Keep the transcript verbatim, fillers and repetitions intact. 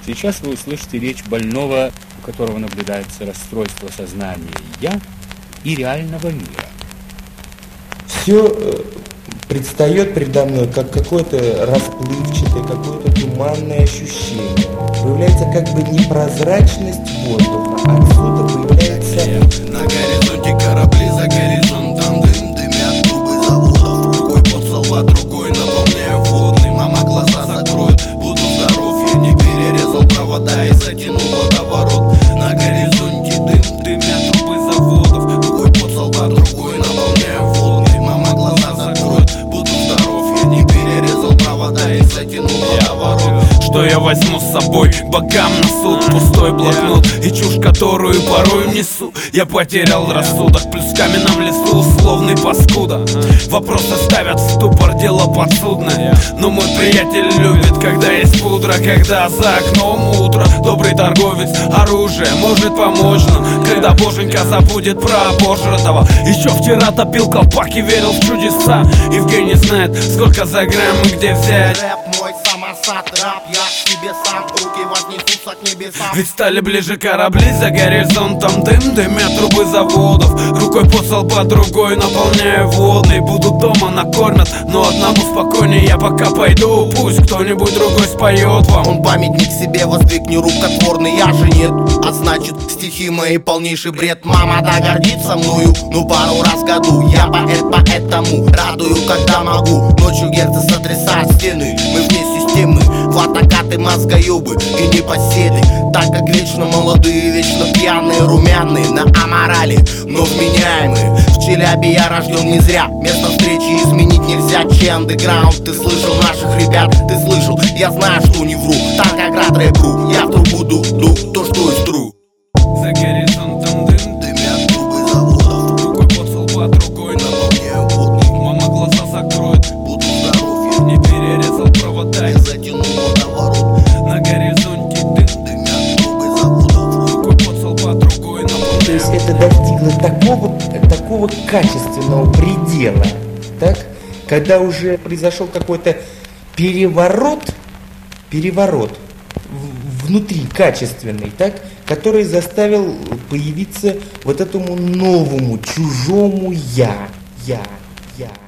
Сейчас вы услышите речь больного, у которого наблюдается расстройство сознания «я» и реального мира. Все предстает передо мной как какое-то расплывчатое, какое-то туманное ощущение. Появляется как бы непрозрачность воздуха, отсюда появляется... На горизонте корабли, за горизонтом дым, дымят трубы заводов. Рукой под солба, другой наполняю водный. Мама глаза закроет, буду здоров. Я не перерезал провода и затянул водоворот. На горизонте дым, дымят трубы заводов. Рукой под солба, другой наполняю водный. Мама глаза закроет, буду здоров. Я не перерезал провода и затянул водоворот. Что я возьму с собой богам на суд? Пустой блокнот и чушь, которую порой несу. Я потерял рассудок, плюс в каменном лесу условный паскуда. Вопросы ставят в ступор, дело подсудное. Но мой приятель любит, когда есть пудра, когда за окном утро. Добрый торговец, оружие может помочь нам, когда боженька забудет про пожратого. Еще вчера топил колпак и верил в чудеса. Евгений знает, сколько за грамм и где взять. Рэп мой самосад, раб я к себе сам, руки вознесутся к небесам. Ведь стали ближе корабли, за горизонтом дым, дымят трубы заводов. Рукой под солба, другой наполняю водный. Будут дома накормят, но одному спокойнее. Я пока пойду, пусть кто-нибудь другой споет вам. Он памятник себе воздвиг нерукотворный, я же нет. А значит, стихи мои полнейший бред. Мама да гордится мною, ну пару раз в году. Я поэт, поэтому радую, когда могу. Ночью герцы сотрясают стены, мы вне системы. Ватакаты, мозгоебы и непоседы. Так как вечно молодые, вечно пьяные, румяные, на аморали, но вменяемые. В Челябе я рожден не зря, место встречи изменить нельзя. Че андеграунд, ты слышал наших ребят, ты слышал, я знаю, что не вру. Так как рад рэпу, я в трубу ду, ду, то что из тру. За горизонтом дым, дымят трубы заводов. Рукой под солба, другой наполняю водный. Мама глаза закроет, буду здоров. Я не перерезал провода и затянул водоворот. На горизонте дым, дымят трубы заводов. Рукой под солба, другой наполняю. То есть это достигло такого, такого качественного предела, так? Когда уже произошел какой-то переворот, переворот в- внутри качественный, так? Который заставил появиться вот этому новому, чужому «я», «я», «я».